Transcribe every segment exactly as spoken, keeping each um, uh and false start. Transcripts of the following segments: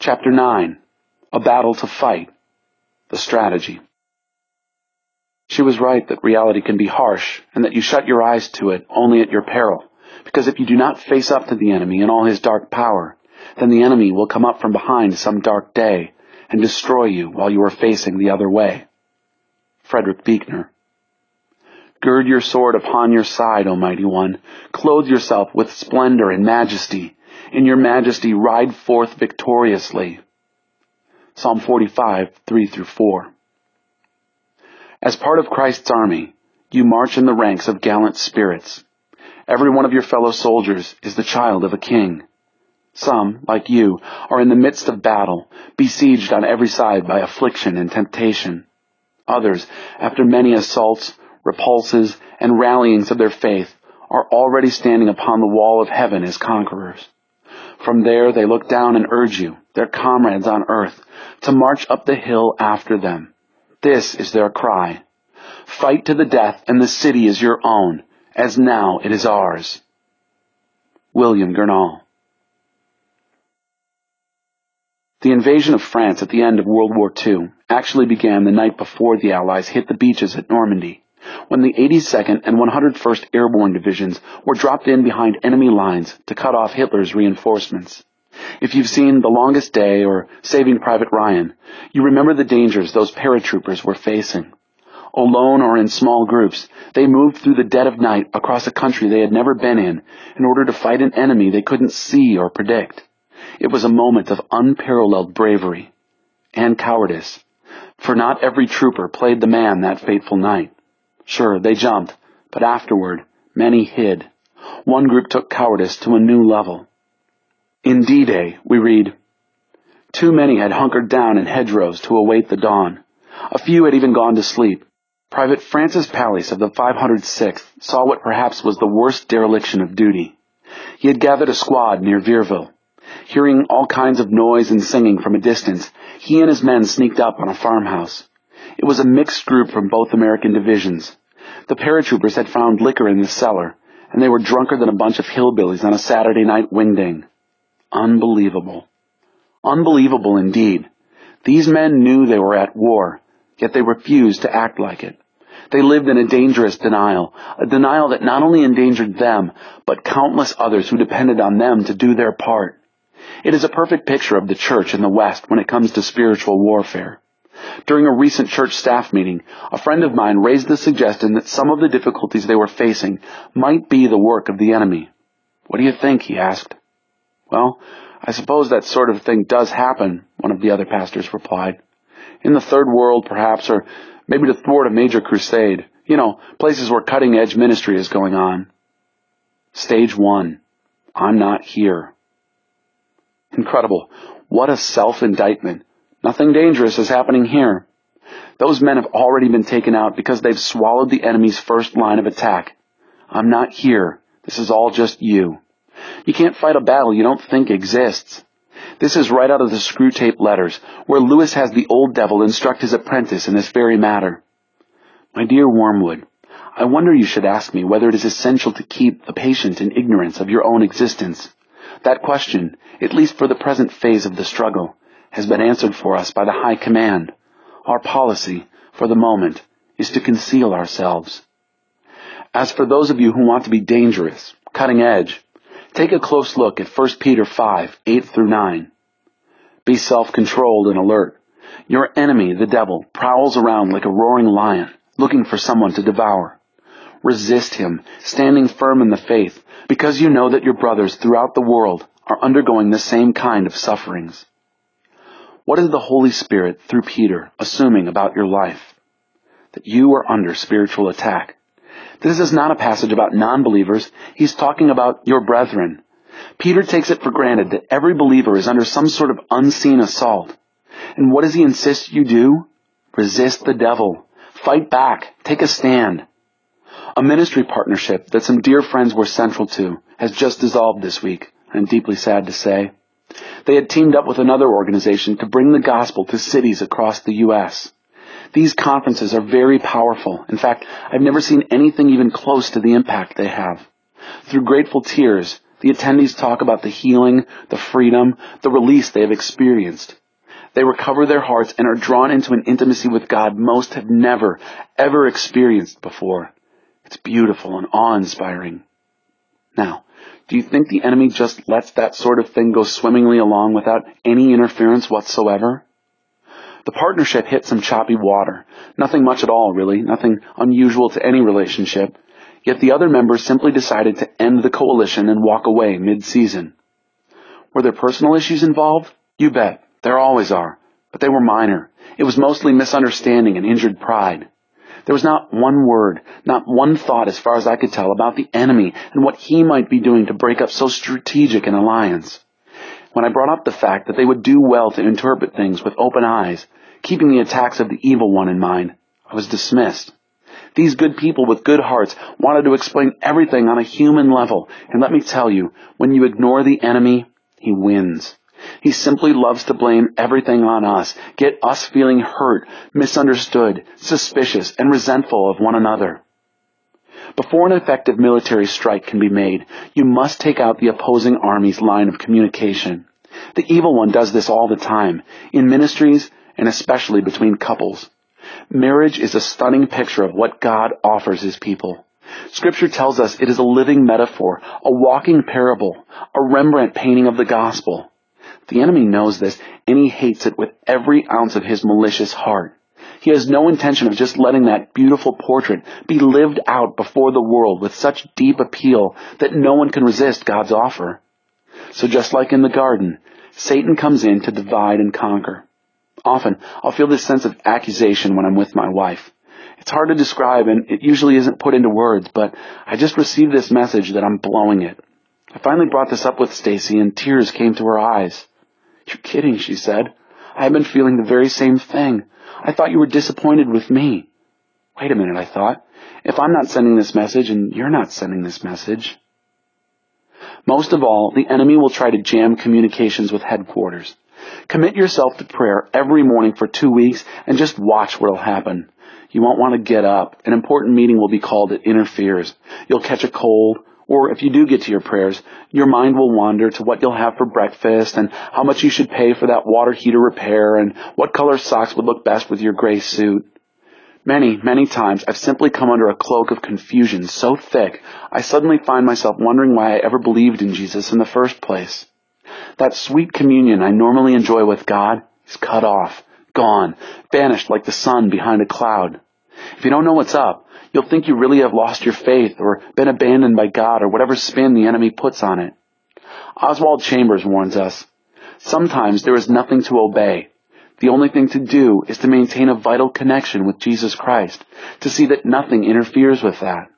Chapter nine. A Battle to Fight. The Strategy. She was right that reality can be harsh, and that you shut your eyes to it only at your peril, because if you do not face up to the enemy in all his dark power, then the enemy will come up from behind some dark day and destroy you while you are facing the other way. Frederick Buechner. Gird your sword upon your side, O mighty one. Clothe yourself with splendor and majesty. In your majesty ride forth victoriously. Psalm forty-five, three through four. As part of Christ's army, you march in the ranks of gallant spirits. Every one of your fellow soldiers is the child of a king. Some, like you, are in the midst of battle, besieged on every side by affliction and temptation. Others, after many assaults, repulses, and rallyings of their faith, are already standing upon the wall of heaven as conquerors. From there they look down and urge you, their comrades on earth, to march up the hill after them. This is their cry. Fight to the death, and the city is your own, as now it is ours. William Gurnall. The invasion of France at the end of World War Two actually began the night before the Allies hit the beaches at Normandy, when the eighty-second and one hundred first Airborne Divisions were dropped in behind enemy lines to cut off Hitler's reinforcements. If you've seen The Longest Day or Saving Private Ryan, you remember the dangers those paratroopers were facing. Alone or in small groups, they moved through the dead of night across a country they had never been in, in order to fight an enemy they couldn't see or predict. It was a moment of unparalleled bravery and cowardice, for not every trooper played the man that fateful night. Sure, they jumped, but afterward, many hid. One group took cowardice to a new level. In D-Day, we read, Too many had hunkered down in hedgerows to await the dawn. A few had even gone to sleep. Private Francis Pallies of the five hundred sixth saw what perhaps was the worst dereliction of duty. He had gathered a squad near Vierville. Hearing all kinds of noise and singing from a distance, he and his men sneaked up on a farmhouse. It was a mixed group from both American divisions. The paratroopers had found liquor in the cellar, and they were drunker than a bunch of hillbillies on a Saturday night wingding. Unbelievable. Unbelievable indeed. These men knew they were at war, yet they refused to act like it. They lived in a dangerous denial, a denial that not only endangered them, but countless others who depended on them to do their part. It is a perfect picture of the church in the West when it comes to spiritual warfare. During a recent church staff meeting, a friend of mine raised the suggestion that some of the difficulties they were facing might be the work of the enemy. What do you think? He asked. Well, I suppose that sort of thing does happen, one of the other pastors replied. In the third world, perhaps, or maybe to thwart a major crusade. You know, places where cutting-edge ministry is going on. Stage one. I'm not here. Incredible. What a self-indictment. Nothing dangerous is happening here. Those men have already been taken out because they've swallowed the enemy's first line of attack. I'm not here. This is all just you. You can't fight a battle you don't think exists. This is right out of the Screwtape Letters, where Lewis has the old devil instruct his apprentice in this very matter. My dear Wormwood, I wonder you should ask me whether it is essential to keep the patient in ignorance of your own existence. That question, at least for the present phase of the struggle, has been answered for us by the High Command. Our policy, for the moment, is to conceal ourselves. As for those of you who want to be dangerous, cutting edge, take a close look at First Peter five, eight through nine. Be self-controlled and alert. Your enemy, the devil, prowls around like a roaring lion, looking for someone to devour. Resist him, standing firm in the faith, because you know that your brothers throughout the world are undergoing the same kind of sufferings. What is the Holy Spirit, through Peter, assuming about your life? That you are under spiritual attack. This is not a passage about non-believers. He's talking about your brethren. Peter takes it for granted that every believer is under some sort of unseen assault. And what does he insist you do? Resist the devil. Fight back. Take a stand. A ministry partnership that some dear friends were central to has just dissolved this week, I'm deeply sad to say. They had teamed up with another organization to bring the gospel to cities across the U S These conferences are very powerful. In fact, I've never seen anything even close to the impact they have. Through grateful tears, The attendees talk about the healing, the freedom, the release they have experienced. They recover their hearts and are drawn into an intimacy with God most have never, ever experienced before. It's beautiful and awe-inspiring. Now, do you think the enemy just lets that sort of thing go swimmingly along without any interference whatsoever? The partnership hit some choppy water. Nothing much at all, really. Nothing unusual to any relationship. Yet the other members simply decided to end the coalition and walk away mid-season. Were there personal issues involved? You bet. There always are. But they were minor. It was mostly misunderstanding and injured pride. There was not one word, not one thought as far as I could tell about the enemy and what he might be doing to break up so strategic an alliance. When I brought up the fact that they would do well to interpret things with open eyes, keeping the attacks of the evil one in mind, I was dismissed. These good people with good hearts wanted to explain everything on a human level, and let me tell you, when you ignore the enemy, he wins. He simply loves to blame everything on us, get us feeling hurt, misunderstood, suspicious, and resentful of one another. Before an effective military strike can be made, you must take out the opposing army's line of communication. The evil one does this all the time, in ministries and especially between couples. Marriage is a stunning picture of what God offers his people. Scripture tells us it is a living metaphor, a walking parable, a Rembrandt painting of the gospel. The enemy knows this, and he hates it with every ounce of his malicious heart. He has no intention of just letting that beautiful portrait be lived out before the world with such deep appeal that no one can resist God's offer. So just like in the garden, Satan comes in to divide and conquer. Often, I'll feel this sense of accusation when I'm with my wife. It's hard to describe, and it usually isn't put into words, but I just received this message that I'm blowing it. I finally brought this up with Stacy, and tears came to her eyes. "You're kidding," she said. "I've been feeling the very same thing. I thought you were disappointed with me." Wait a minute, I thought. If I'm not sending this message, and you're not sending this message. Most of all, the enemy will try to jam communications with headquarters. Commit yourself to prayer every morning for two weeks and just watch what'll happen. You won't want to get up. An important meeting will be called that interferes. You'll catch a cold, or if you do get to your prayers, your mind will wander to what you'll have for breakfast and how much you should pay for that water heater repair and what color socks would look best with your gray suit. Many, many times I've simply come under a cloak of confusion so thick I suddenly find myself wondering why I ever believed in Jesus in the first place. That sweet communion I normally enjoy with God is cut off, gone, vanished like the sun behind a cloud. If you don't know what's up, you'll think you really have lost your faith or been abandoned by God or whatever spin the enemy puts on it. Oswald Chambers warns us, sometimes there is nothing to obey. The only thing to do is to maintain a vital connection with Jesus Christ, to see that nothing interferes with that.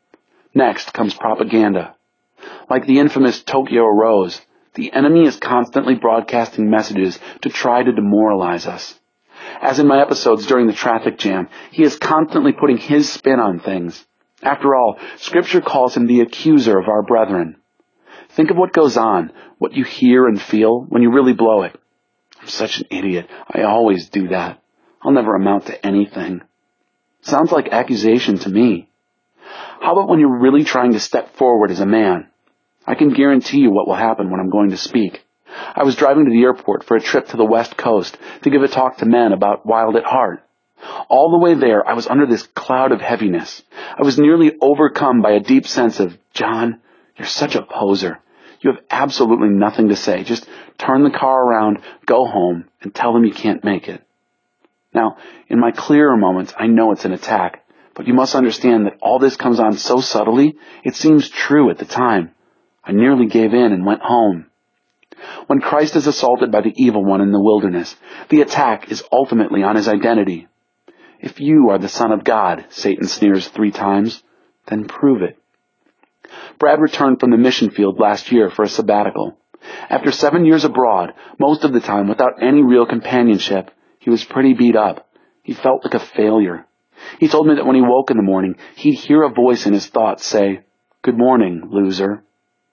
Next comes propaganda. Like the infamous Tokyo Rose, the enemy is constantly broadcasting messages to try to demoralize us. As in my episodes during the traffic jam, he is constantly putting his spin on things. After all, Scripture calls him the accuser of our brethren. Think of what goes on, what you hear and feel when you really blow it. I'm such an idiot. I always do that. I'll never amount to anything. Sounds like accusation to me. How about when you're really trying to step forward as a man? I can guarantee you what will happen when I'm going to speak. I was driving to the airport for a trip to the West Coast to give a talk to men about Wild at Heart. All the way there, I was under this cloud of heaviness. I was nearly overcome by a deep sense of, John, you're such a poser. You have absolutely nothing to say. Just turn the car around, go home, and tell them you can't make it. Now, in my clearer moments, I know it's an attack, but you must understand that all this comes on so subtly, it seems true at the time. I nearly gave in and went home. When Christ is assaulted by the evil one in the wilderness, the attack is ultimately on his identity. If you are the Son of God, Satan sneers three times, then prove it. Brad returned from the mission field last year for a sabbatical. After seven years abroad, most of the time without any real companionship, he was pretty beat up. He felt like a failure. He told me that when he woke in the morning, he'd hear a voice in his thoughts say, "Good morning, loser."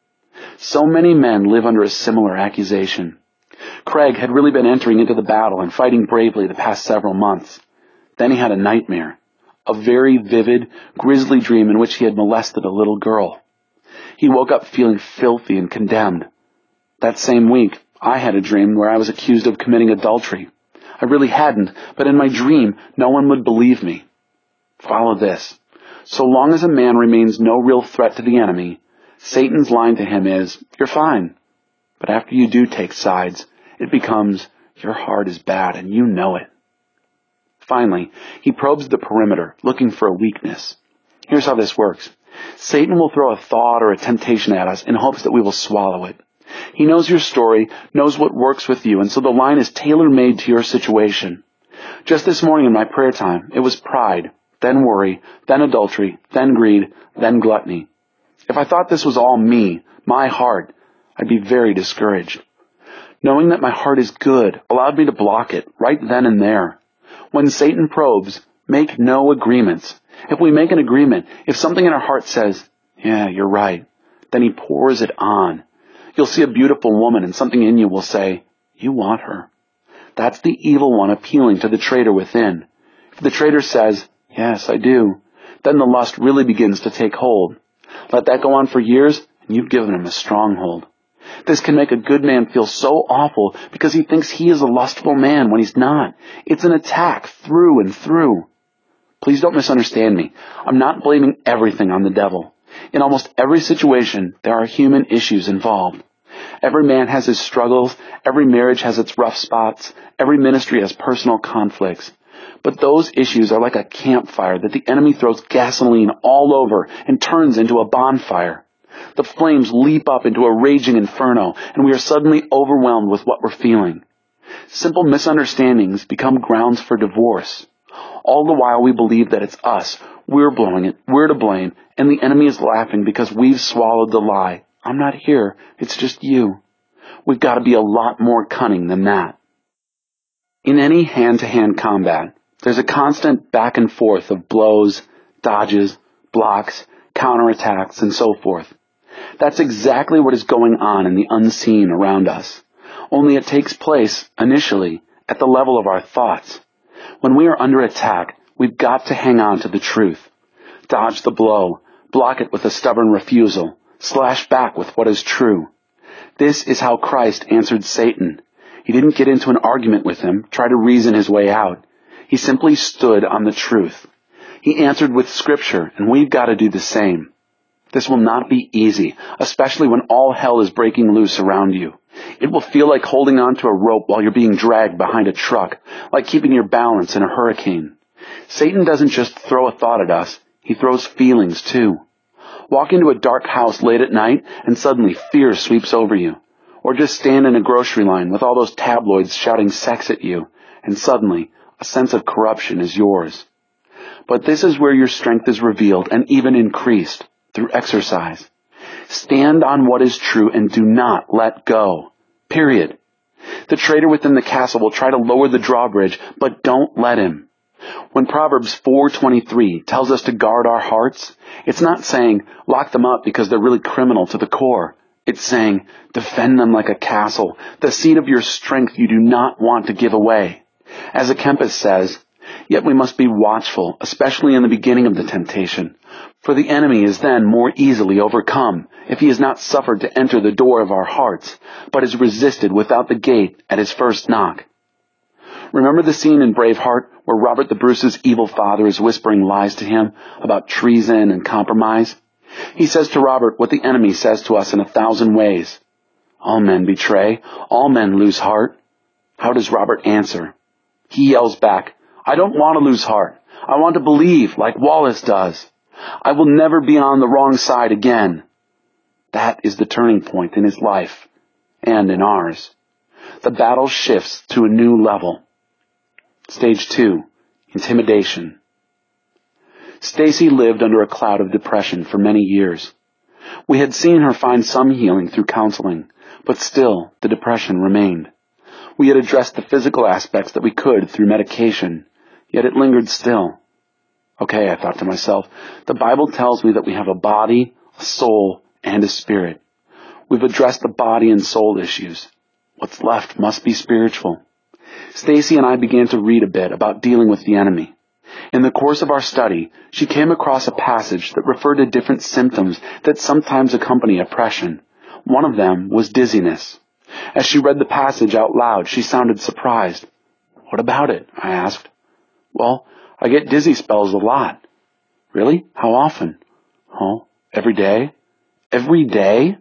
So many men live under a similar accusation. Craig had really been entering into the battle and fighting bravely the past several months. Then he had a nightmare, a very vivid, grisly dream in which he had molested a little girl. He woke up feeling filthy and condemned. That same week, I had a dream where I was accused of committing adultery. I really hadn't, but in my dream, no one would believe me. Follow this. So long as a man remains no real threat to the enemy, Satan's line to him is, you're fine. But after you do take sides, it becomes, your heart is bad and you know it. Finally, he probes the perimeter, looking for a weakness. Here's how this works. Satan will throw a thought or a temptation at us in hopes that we will swallow it. He knows your story, knows what works with you, and so the line is tailor-made to your situation. Just this morning in my prayer time, it was pride, then worry, then adultery, then greed, then gluttony. If I thought this was all me, my heart, I'd be very discouraged. Knowing that my heart is good allowed me to block it right then and there. When Satan probes, make no agreements. If we make an agreement, if something in our heart says, yeah, you're right, then he pours it on. You'll see a beautiful woman and something in you will say, you want her. That's the evil one appealing to the traitor within. If the traitor says, yes, I do, then the lust really begins to take hold. Let that go on for years, and you've given him a stronghold. This can make a good man feel so awful because he thinks he is a lustful man when he's not. It's an attack through and through. Please don't misunderstand me. I'm not blaming everything on the devil. In almost every situation, there are human issues involved. Every man has his struggles. Every marriage has its rough spots. Every ministry has personal conflicts. But those issues are like a campfire that the enemy throws gasoline all over and turns into a bonfire. The flames leap up into a raging inferno, and we are suddenly overwhelmed with what we're feeling. Simple misunderstandings become grounds for divorce. All the while we believe that it's us, we're blowing it, we're to blame, and the enemy is laughing because we've swallowed the lie. I'm not here, it's just you. We've got to be a lot more cunning than that. In any hand-to-hand combat, there's a constant back and forth of blows, dodges, blocks, counterattacks, and so forth. That's exactly what is going on in the unseen around us. Only it takes place, initially, at the level of our thoughts. When we are under attack, we've got to hang on to the truth. Dodge the blow, block it with a stubborn refusal, slash back with what is true. This is how Christ answered Satan. He didn't get into an argument with him, try to reason his way out. He simply stood on the truth. He answered with Scripture, and we've got to do the same. This will not be easy, especially when all hell is breaking loose around you. It will feel like holding on to a rope while you're being dragged behind a truck, like keeping your balance in a hurricane. Satan doesn't just throw a thought at us, he throws feelings too. Walk into a dark house late at night and suddenly fear sweeps over you. Or just stand in a grocery line with all those tabloids shouting sex at you, and suddenly a sense of corruption is yours. But this is where your strength is revealed and even increased, through exercise. Stand on what is true and do not let go. Period. The traitor within the castle will try to lower the drawbridge, but don't let him. When Proverbs four twenty-three tells us to guard our hearts, it's not saying lock them up because they're really criminal to the core. It's saying defend them like a castle, the seat of your strength you do not want to give away. As Akempis says, yet we must be watchful, especially in the beginning of the temptation. For the enemy is then more easily overcome if he has not suffered to enter the door of our hearts, but is resisted without the gate at his first knock. Remember the scene in Braveheart where Robert the Bruce's evil father is whispering lies to him about treason and compromise? He says to Robert what the enemy says to us in a thousand ways. All men betray, all men lose heart. How does Robert answer? He yells back, I don't want to lose heart. I want to believe like Wallace does. I will never be on the wrong side again. That is the turning point in his life and in ours. The battle shifts to a new level. Stage two, intimidation. Stacy lived under a cloud of depression for many years. We had seen her find some healing through counseling, but still the depression remained. We had addressed the physical aspects that we could through medication, yet it lingered still. Okay, I thought to myself, the Bible tells me that we have a body, a soul, and a spirit. We've addressed the body and soul issues. What's left must be spiritual. Stacy and I began to read a bit about dealing with the enemy. In the course of our study, she came across a passage that referred to different symptoms that sometimes accompany oppression. One of them was dizziness. As she read the passage out loud, she sounded surprised. "What about it?" I asked. "Well, I get dizzy spells a lot." "Really? How often?" "Oh, every day." "Every day?"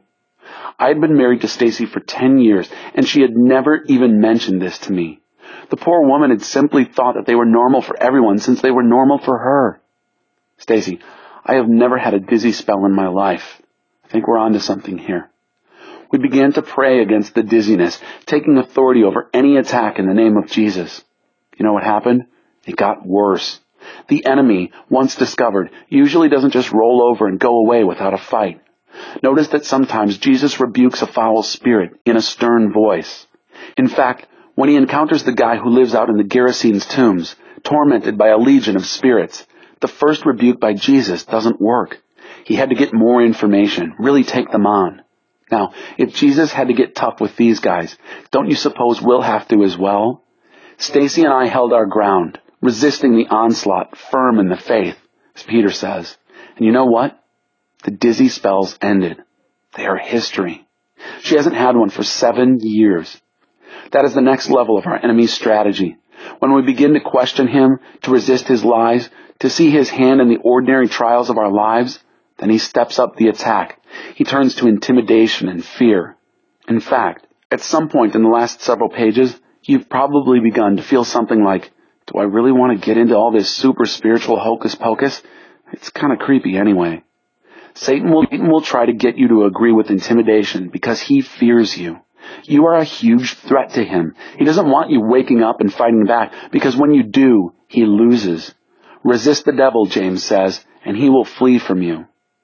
I had been married to Stacy for ten years, and she had never even mentioned this to me. The poor woman had simply thought that they were normal for everyone since they were normal for her. "Stacy, I have never had a dizzy spell in my life. I think we're onto something here." We began to pray against the dizziness, taking authority over any attack in the name of Jesus. You know what happened? It got worse. The enemy, once discovered, usually doesn't just roll over and go away without a fight. Notice that sometimes Jesus rebukes a foul spirit in a stern voice. In fact, when he encounters the guy who lives out in the Gerasenes' tombs, tormented by a legion of spirits, the first rebuke by Jesus doesn't work. He had to get more information, really take them on. Now, if Jesus had to get tough with these guys, don't you suppose we'll have to as well? Stacy and I held our ground, resisting the onslaught, firm in the faith, as Peter says. And you know what? The dizzy spells ended. They are history. She hasn't had one for seven years. That is the next level of our enemy's strategy. When we begin to question him, to resist his lies, to see his hand in the ordinary trials of our lives, then he steps up the attack. He turns to intimidation and fear. In fact, at some point in the last several pages, you've probably begun to feel something like, do I really want to get into all this super spiritual hocus pocus? It's kind of creepy anyway. Satan will, Satan will try to get you to agree with intimidation because he fears you. You are a huge threat to him. He doesn't want you waking up and fighting back because when you do, he loses. Resist the devil, James says, and he will flee from you.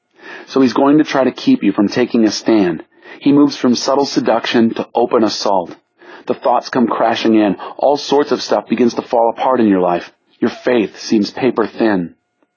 So he's going to try to keep you from taking a stand. He moves from subtle seduction to open assault. The thoughts come crashing in. All sorts of stuff begins to fall apart in your life. Your faith seems paper thin.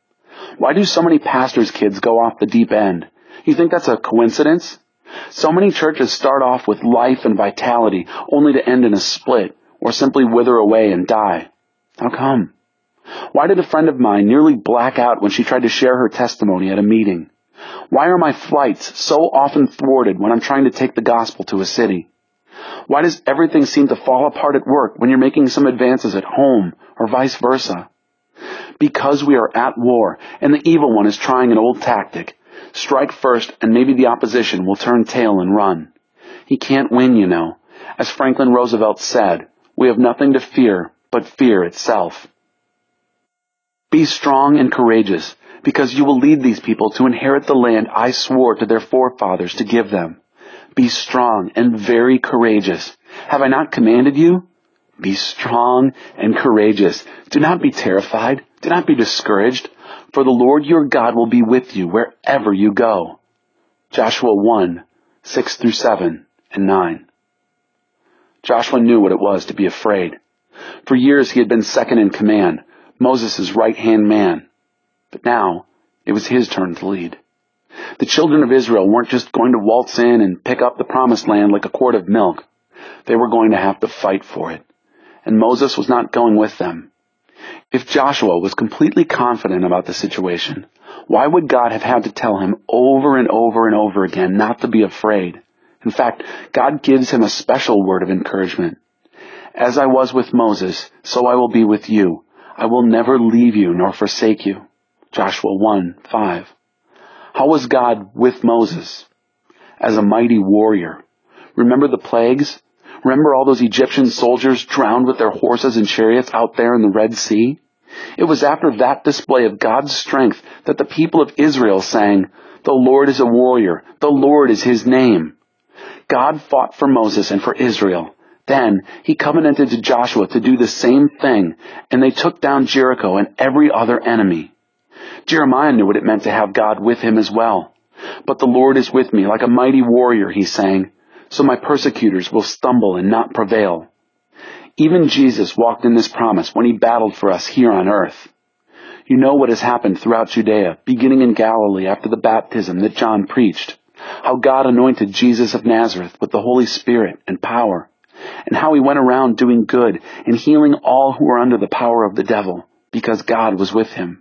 Why do so many pastors' kids go off the deep end? You think that's a coincidence? So many churches start off with life and vitality, only to end in a split, or simply wither away and die. How come? Why did a friend of mine nearly black out when she tried to share her testimony at a meeting? Why are my flights so often thwarted when I'm trying to take the gospel to a city? Why does everything seem to fall apart at work when you're making some advances at home, or vice versa? Because we are at war, and the evil one is trying an old tactic. Strike first, and maybe the opposition will turn tail and run. He can't win, you know. As Franklin Roosevelt said, we have nothing to fear but fear itself. Be strong and courageous, because you will lead these people to inherit the land I swore to their forefathers to give them. Be strong and very courageous. Have I not commanded you? Be strong and courageous. Do not be terrified. Do not be discouraged. For the Lord your God will be with you wherever you go. Joshua one, six through seven and nine. Joshua knew what it was to be afraid. For years he had been second in command, Moses' right-hand man. But now it was his turn to lead. The children of Israel weren't just going to waltz in and pick up the promised land like a quart of milk. They were going to have to fight for it. And Moses was not going with them. If Joshua was completely confident about the situation, why would God have had to tell him over and over and over again not to be afraid? In fact, God gives him a special word of encouragement. As I was with Moses, so I will be with you. I will never leave you nor forsake you. Joshua one, five. How was God with Moses? As a mighty warrior. Remember the plagues? Remember all those Egyptian soldiers drowned with their horses and chariots out there in the Red Sea? It was after that display of God's strength that the people of Israel sang, "The Lord is a warrior. The Lord is his name." God fought for Moses and for Israel. Then he covenanted to Joshua to do the same thing, and they took down Jericho and every other enemy. Jeremiah knew what it meant to have God with him as well. But the Lord is with me like a mighty warrior, he sang, so my persecutors will stumble and not prevail. Even Jesus walked in this promise when he battled for us here on earth. You know what has happened throughout Judea, beginning in Galilee after the baptism that John preached, how God anointed Jesus of Nazareth with the Holy Spirit and power, and how he went around doing good and healing all who were under the power of the devil, because God was with him.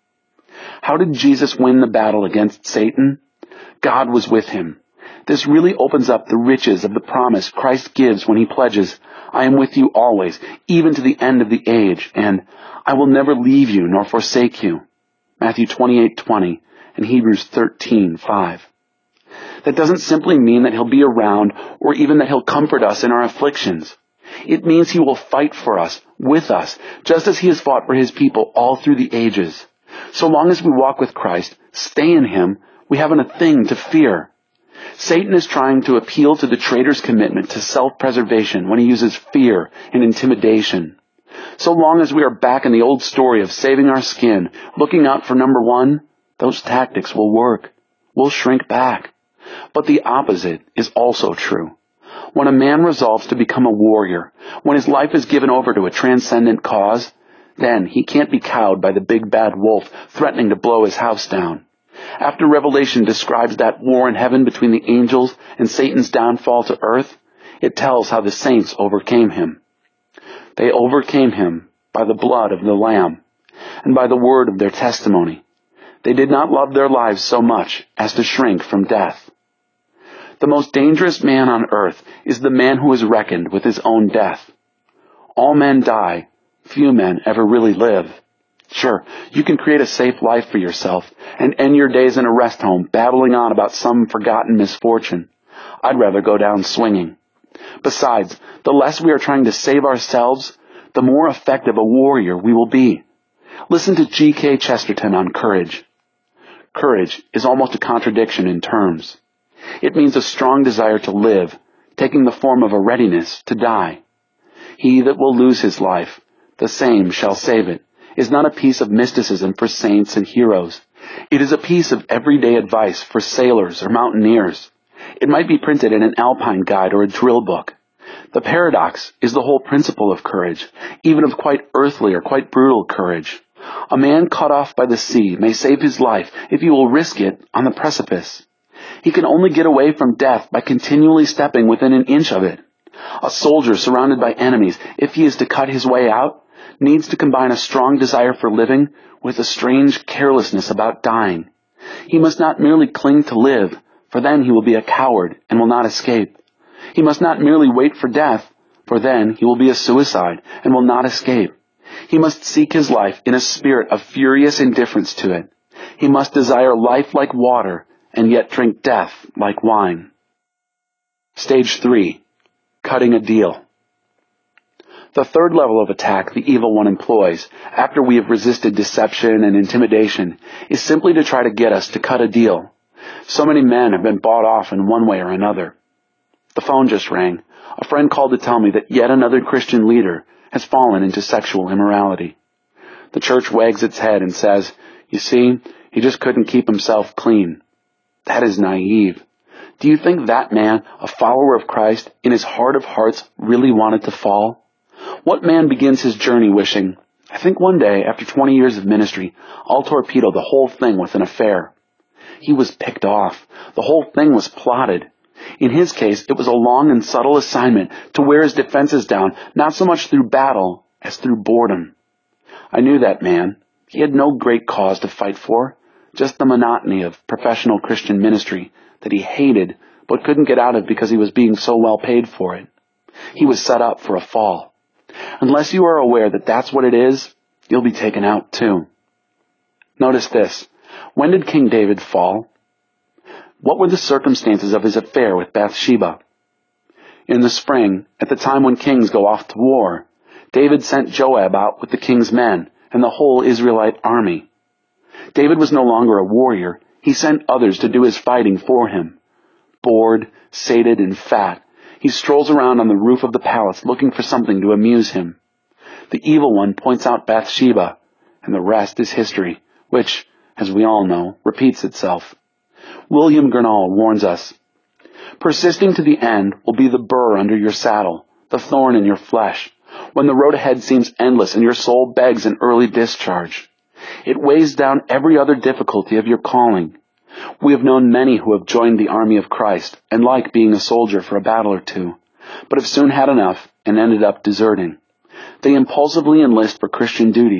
How did Jesus win the battle against Satan? God was with him. This really opens up the riches of the promise Christ gives when he pledges, I am with you always, even to the end of the age, and I will never leave you nor forsake you. Matthew twenty-eight twenty and Hebrews thirteen five. That doesn't simply mean that he'll be around or even that he'll comfort us in our afflictions. It means he will fight for us, with us, just as he has fought for his people all through the ages. So long as we walk with Christ, stay in him, we haven't a thing to fear. Satan is trying to appeal to the traitor's commitment to self-preservation when he uses fear and intimidation. So long as we are back in the old story of saving our skin, looking out for number one, those tactics will work. We'll shrink back. But the opposite is also true. When a man resolves to become a warrior, when his life is given over to a transcendent cause, then he can't be cowed by the big bad wolf threatening to blow his house down. After Revelation describes that war in heaven between the angels and Satan's downfall to earth, it tells how the saints overcame him. They overcame him by the blood of the Lamb and by the word of their testimony. They did not love their lives so much as to shrink from death. The most dangerous man on earth is the man who is reckoned with his own death. All men die. Few men ever really live. Sure, you can create a safe life for yourself and end your days in a rest home babbling on about some forgotten misfortune. I'd rather go down swinging. Besides, the less we are trying to save ourselves, the more effective a warrior we will be. Listen to G K Chesterton on courage. Courage is almost a contradiction in terms. It means a strong desire to live, taking the form of a readiness to die. He that will lose his life, the same shall save it, is not a piece of mysticism for saints and heroes. It is a piece of everyday advice for sailors or mountaineers. It might be printed in an alpine guide or a drill book. The paradox is the whole principle of courage, even of quite earthly or quite brutal courage. A man cut off by the sea may save his life if he will risk it on the precipice. He can only get away from death by continually stepping within an inch of it. A soldier surrounded by enemies, if he is to cut his way out, needs to combine a strong desire for living with a strange carelessness about dying. He must not merely cling to live, for then he will be a coward and will not escape. He must not merely wait for death, for then he will be a suicide and will not escape. He must seek his life in a spirit of furious indifference to it. He must desire life like water and yet drink death like wine. Stage three. Cutting a deal. The third level of attack the evil one employs, after we have resisted deception and intimidation, is simply to try to get us to cut a deal. So many men have been bought off in one way or another. The phone just rang. A friend called to tell me that yet another Christian leader has fallen into sexual immorality. The church wags its head and says, you see, he just couldn't keep himself clean. That is naive. Do you think that man, a follower of Christ, in his heart of hearts, really wanted to fall? What man begins his journey wishing, I think one day, after twenty years of ministry, I'll torpedo the whole thing with an affair? He was picked off. The whole thing was plotted. In his case, it was a long and subtle assignment to wear his defenses down, not so much through battle as through boredom. I knew that man. He had no great cause to fight for, just the monotony of professional Christian ministry that he hated but couldn't get out of because he was being so well paid for it. He was set up for a fall. Unless you are aware that that's what it is, you'll be taken out too. Notice this. When did King David fall? What were the circumstances of his affair with Bathsheba? In the spring, at the time when kings go off to war, David sent Joab out with the king's men and the whole Israelite army. David was no longer a warrior. He sent others to do his fighting for him. Bored, sated, and fat, he strolls around on the roof of the palace looking for something to amuse him. The evil one points out Bathsheba, and the rest is history, which, as we all know, repeats itself. William Gurnall warns us, persisting to the end will be the burr under your saddle, the thorn in your flesh, when the road ahead seems endless and your soul begs an early discharge. It weighs down every other difficulty of your calling. We have known many who have joined the army of Christ and like being a soldier for a battle or two, but have soon had enough and ended up deserting. They impulsively enlist for Christian duties,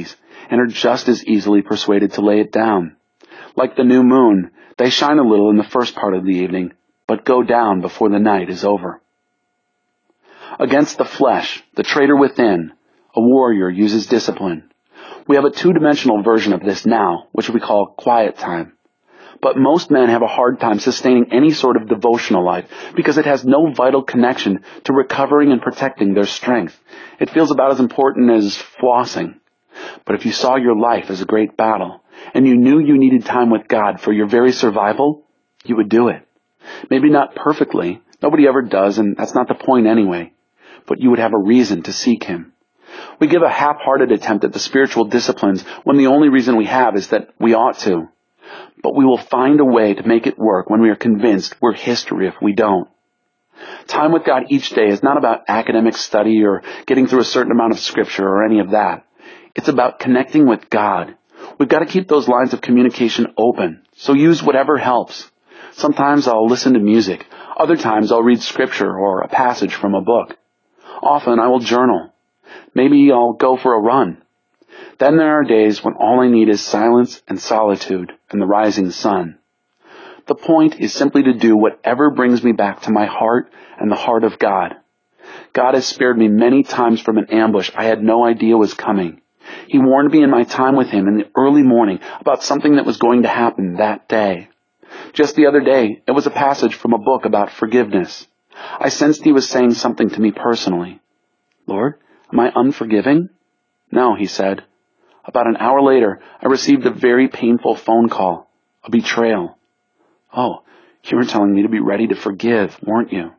and are just as easily persuaded to lay it down. Like the new moon, they shine a little in the first part of the evening, but go down before the night is over. Against the flesh, the traitor within, a warrior uses discipline. We have a two-dimensional version of this now, which we call quiet time. But most men have a hard time sustaining any sort of devotional life because it has no vital connection to recovering and protecting their strength. It feels about as important as flossing. But if you saw your life as a great battle, and you knew you needed time with God for your very survival, you would do it. Maybe not perfectly. Nobody ever does, and that's not the point anyway. But you would have a reason to seek Him. We give a half-hearted attempt at the spiritual disciplines when the only reason we have is that we ought to. But we will find a way to make it work when we are convinced we're history if we don't. Time with God each day is not about academic study or getting through a certain amount of scripture or any of that. It's about connecting with God. We've got to keep those lines of communication open, so use whatever helps. Sometimes I'll listen to music. Other times I'll read scripture or a passage from a book. Often I will journal. Maybe I'll go for a run. Then there are days when all I need is silence and solitude and the rising sun. The point is simply to do whatever brings me back to my heart and the heart of God. God has spared me many times from an ambush I had no idea was coming. He warned me in my time with Him in the early morning about something that was going to happen that day. Just the other day, it was a passage from a book about forgiveness. I sensed He was saying something to me personally. Lord, am I unforgiving? No, He said. About an hour later, I received a very painful phone call, a betrayal. Oh, you were telling me to be ready to forgive, weren't you?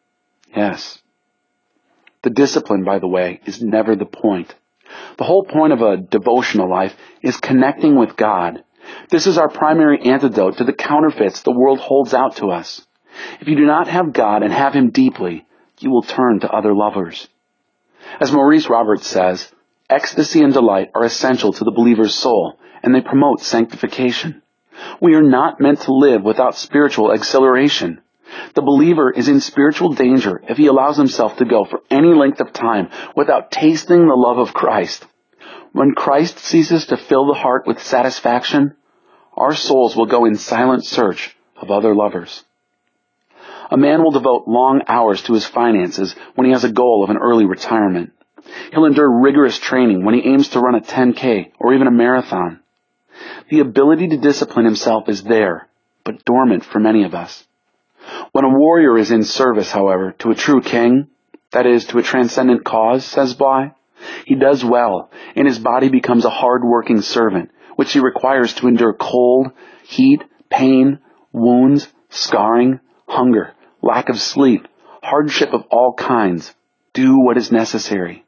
Yes. The discipline, by the way, is never the point. The whole point of a devotional life is connecting with God. This is our primary antidote to the counterfeits the world holds out to us. If you do not have God and have Him deeply, you will turn to other lovers. As Maurice Roberts says, ecstasy and delight are essential to the believer's soul, and they promote sanctification. We are not meant to live without spiritual exhilaration. The believer is in spiritual danger if he allows himself to go for any length of time without tasting the love of Christ. When Christ ceases to fill the heart with satisfaction, our souls will go in silent search of other lovers. A man will devote long hours to his finances when he has a goal of an early retirement. He'll endure rigorous training when he aims to run a ten K or even a marathon. The ability to discipline himself is there, but dormant for many of us. When a warrior is in service, however, to a true king, that is, to a transcendent cause, says Bly, he does well, and his body becomes a hard-working servant, which he requires to endure cold, heat, pain, wounds, scarring, hunger, lack of sleep, hardship of all kinds. Do what is necessary.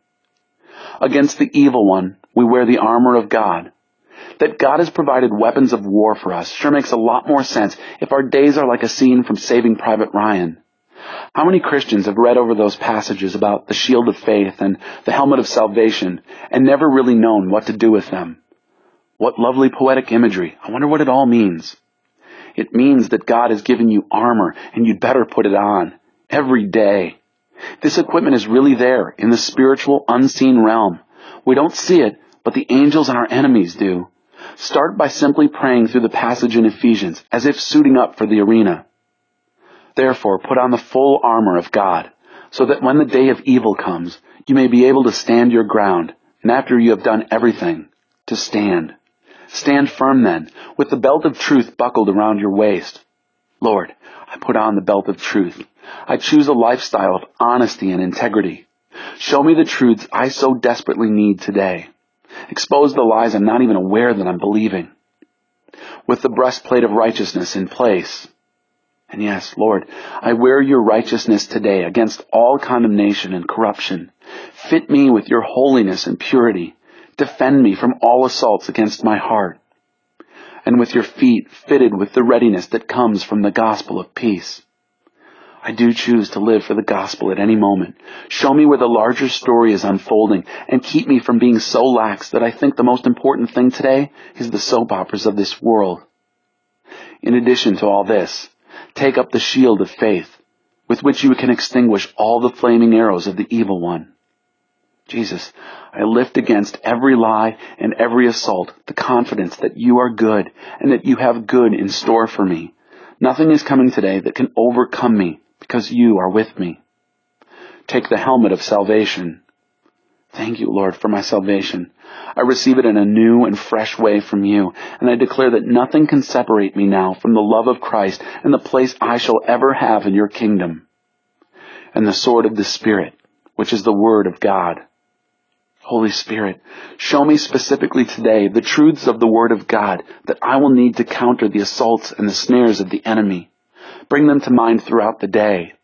Against the evil one, we wear the armor of God. That God has provided weapons of war for us sure makes a lot more sense if our days are like a scene from Saving Private Ryan. How many Christians have read over those passages about the shield of faith and the helmet of salvation and never really known what to do with them? What lovely poetic imagery. I wonder what it all means. It means that God has given you armor and you'd better put it on every day. This equipment is really there in the spiritual, unseen realm. We don't see it, but the angels and our enemies do. Start by simply praying through the passage in Ephesians, as if suiting up for the arena. Therefore, put on the full armor of God, so that when the day of evil comes, you may be able to stand your ground, and after you have done everything, to stand. Stand firm then, with the belt of truth buckled around your waist. Lord, I put on the belt of truth. I choose a lifestyle of honesty and integrity. Show me the truths I so desperately need today. Expose the lies I'm not even aware that I'm believing. With the breastplate of righteousness in place. And yes, Lord, I wear your righteousness today against all condemnation and corruption. Fit me with your holiness and purity. Defend me from all assaults against my heart. And with your feet fitted with the readiness that comes from the gospel of peace. I do choose to live for the gospel at any moment. Show me where the larger story is unfolding and keep me from being so lax that I think the most important thing today is the soap operas of this world. In addition to all this, take up the shield of faith with which you can extinguish all the flaming arrows of the evil one. Jesus, I lift against every lie and every assault the confidence that you are good and that you have good in store for me. Nothing is coming today that can overcome me because you are with me. Take the helmet of salvation. Thank you, Lord, for my salvation. I receive it in a new and fresh way from you, and I declare that nothing can separate me now from the love of Christ and the place I shall ever have in your kingdom. And the sword of the Spirit, which is the Word of God. Holy Spirit, show me specifically today the truths of the Word of God that I will need to counter the assaults and the snares of the enemy. Bring them to mind throughout the day.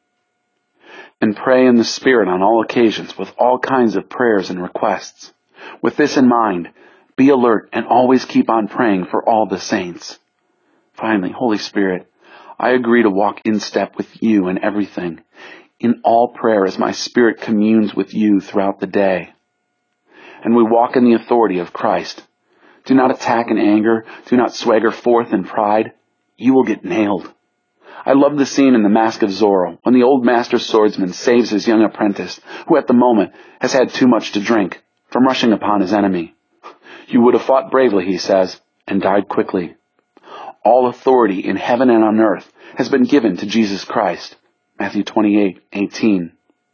And pray in the Spirit on all occasions with all kinds of prayers and requests. With this in mind, be alert and always keep on praying for all the saints. Finally, Holy Spirit, I agree to walk in step with you in everything, in all prayer as my spirit communes with you throughout the day. And we walk in the authority of Christ. Do not attack in anger. Do not swagger forth in pride. You will get nailed. I love the scene in The Mask of Zorro when the old master swordsman saves his young apprentice, who at the moment has had too much to drink, from rushing upon his enemy. You would have fought bravely, he says, and died quickly. All authority in heaven and on earth has been given to Jesus Christ. Matthew twenty-eight eighteen.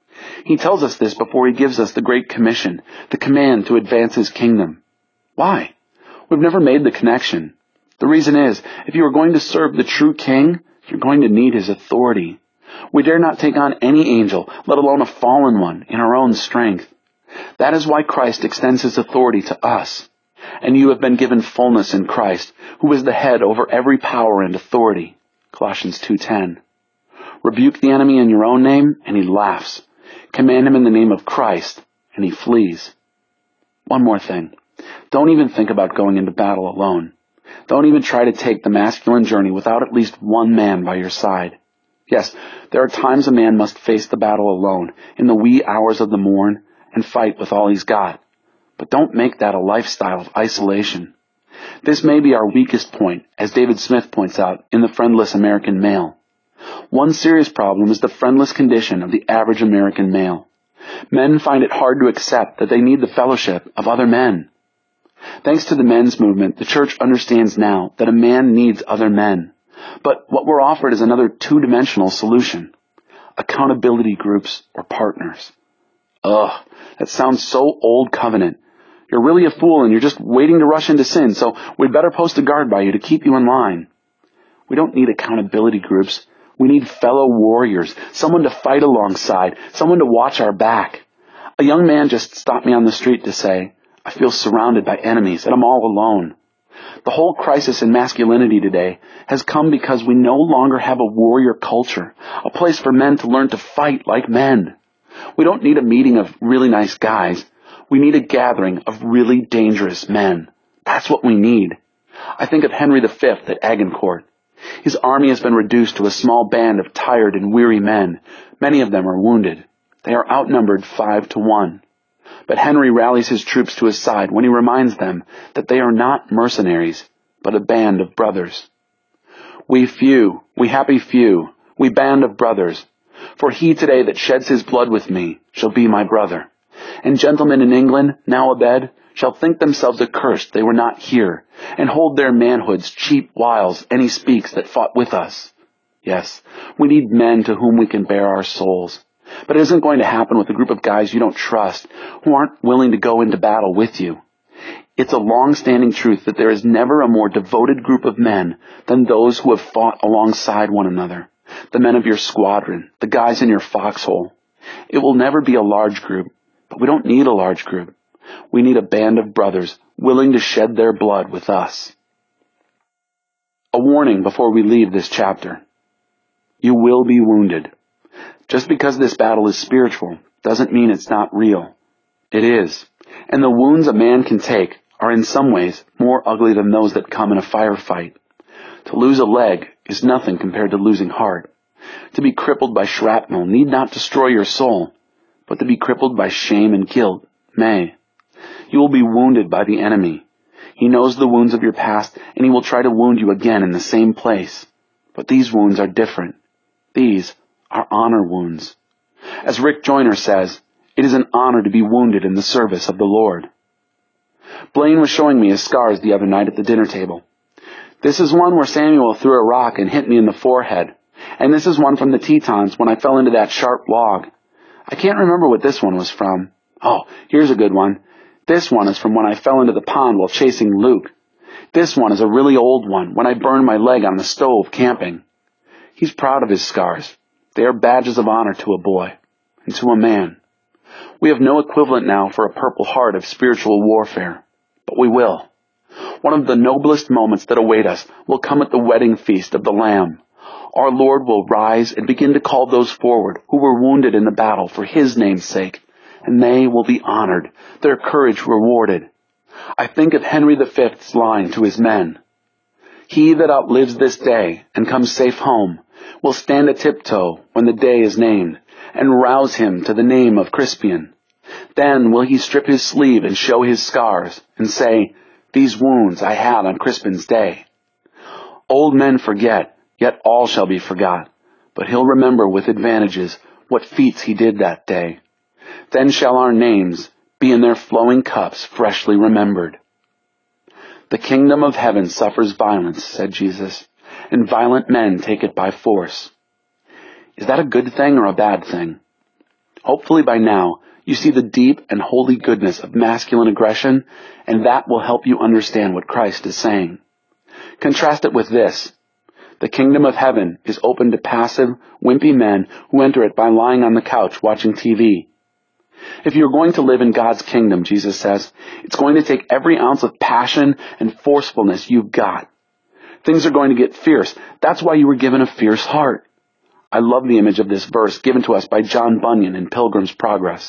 He tells us this before he gives us the Great Commission, the command to advance his kingdom. Why? We've never made the connection. The reason is, if you are going to serve the true king, you're going to need his authority. We dare not take on any angel, let alone a fallen one, in our own strength. That is why Christ extends his authority to us. And you have been given fullness in Christ, who is the head over every power and authority. Colossians two ten. Rebuke the enemy in your own name, and he laughs. Command him in the name of Christ, and he flees. One more thing. Don't even think about going into battle alone. Don't even try to take the masculine journey without at least one man by your side. Yes, there are times a man must face the battle alone, in the wee hours of the morn, and fight with all he's got. But don't make that a lifestyle of isolation. This may be our weakest point, as David Smith points out in The Friendless American Male. One serious problem is the friendless condition of the average American male. Men find it hard to accept that they need the fellowship of other men. Thanks to the men's movement, the church understands now that a man needs other men. But what we're offered is another two-dimensional solution. Accountability groups or partners. Ugh, that sounds so old covenant. You're really a fool and you're just waiting to rush into sin, so we'd better post a guard by you to keep you in line. We don't need accountability groups. We need fellow warriors, someone to fight alongside, someone to watch our back. A young man just stopped me on the street to say, I feel surrounded by enemies and I'm all alone. The whole crisis in masculinity today has come because we no longer have a warrior culture, a place for men to learn to fight like men. We don't need a meeting of really nice guys. We need a gathering of really dangerous men. That's what we need. I think of Henry the Fifth at Agincourt. His army has been reduced to a small band of tired and weary men. Many of them are wounded. They are outnumbered five to one. But Henry rallies his troops to his side when he reminds them that they are not mercenaries, but a band of brothers. We few, we happy few, we band of brothers. For he today that sheds his blood with me shall be my brother. And gentlemen in England, now abed, shall think themselves accursed they were not here, and hold their manhood's cheap wiles any speaks that fought with us. Yes, we need men to whom we can bear our souls. But it isn't going to happen with a group of guys you don't trust, who aren't willing to go into battle with you. It's a long-standing truth that there is never a more devoted group of men than those who have fought alongside one another. The men of your squadron, the guys in your foxhole. It will never be a large group, but we don't need a large group. We need a band of brothers willing to shed their blood with us. A warning before we leave this chapter. You will be wounded. Just because this battle is spiritual doesn't mean it's not real. It is. And the wounds a man can take are in some ways more ugly than those that come in a firefight. To lose a leg is nothing compared to losing heart. To be crippled by shrapnel need not destroy your soul, but to be crippled by shame and guilt may. You will be wounded by the enemy. He knows the wounds of your past, and he will try to wound you again in the same place. But these wounds are different. These are honor wounds. As Rick Joyner says, It is an honor to be wounded in the service of the Lord. Blaine was showing me his scars the other night at the dinner table. This is one where Samuel threw a rock and hit me in the forehead. And this is one from the Tetons when I fell into that sharp log. I can't remember what this one was from. Oh, here's a good one. This one is from when I fell into the pond while chasing Luke. This one is a really old one when I burned my leg on the stove camping. He's proud of his scars. They are badges of honor to a boy and to a man. We have no equivalent now for a Purple Heart of spiritual warfare, but we will. One of the noblest moments that await us will come at the wedding feast of the Lamb. Our Lord will rise and begin to call those forward who were wounded in the battle for His name's sake, and they will be honored, their courage rewarded. I think of Henry the Fifth's line to his men. He that outlives this day and comes safe home will stand a tiptoe when the day is named, and rouse him to the name of Crispian. Then will he strip his sleeve and show his scars, and say, These wounds I had on Crispin's day. Old men forget, yet all shall be forgot, but he'll remember with advantages what feats he did that day. Then shall our names be in their flowing cups freshly remembered. The kingdom of heaven suffers violence, said Jesus, and violent men take it by force. Is that a good thing or a bad thing? Hopefully by now you see the deep and holy goodness of masculine aggression, and that will help you understand what Christ is saying. Contrast it with this. The kingdom of heaven is open to passive, wimpy men who enter it by lying on the couch watching T V. If you're going to live in God's kingdom, Jesus says, it's going to take every ounce of passion and forcefulness you've got. Things are going to get fierce. That's why you were given a fierce heart. I love the image of this verse given to us by John Bunyan in Pilgrim's Progress.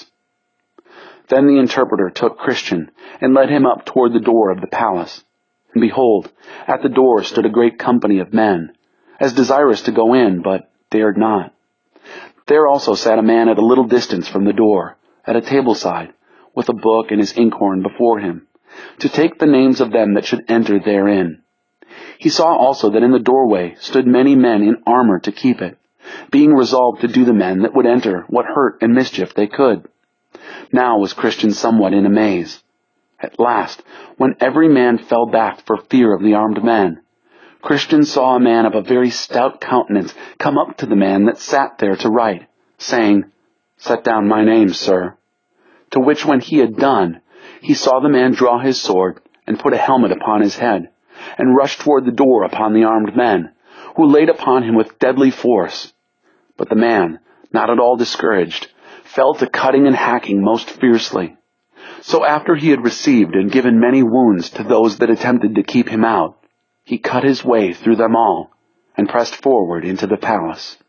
Then the interpreter took Christian and led him up toward the door of the palace. And behold, at the door stood a great company of men, as desirous to go in, but dared not. There also sat a man at a little distance from the door, at a table side, with a book and his inkhorn before him, to take the names of them that should enter therein. He saw also that in the doorway stood many men in armor to keep it, being resolved to do the men that would enter what hurt and mischief they could. Now was Christian somewhat in amaze. At last, when every man fell back for fear of the armed men, Christian saw a man of a very stout countenance come up to the man that sat there to write, saying, Set down my name, sir. To which when he had done, he saw the man draw his sword and put a helmet upon his head, and rush toward the door upon the armed men, who laid upon him with deadly force. But the man, not at all discouraged, fell to cutting and hacking most fiercely. So after he had received and given many wounds to those that attempted to keep him out, he cut his way through them all, and pressed forward into the palace.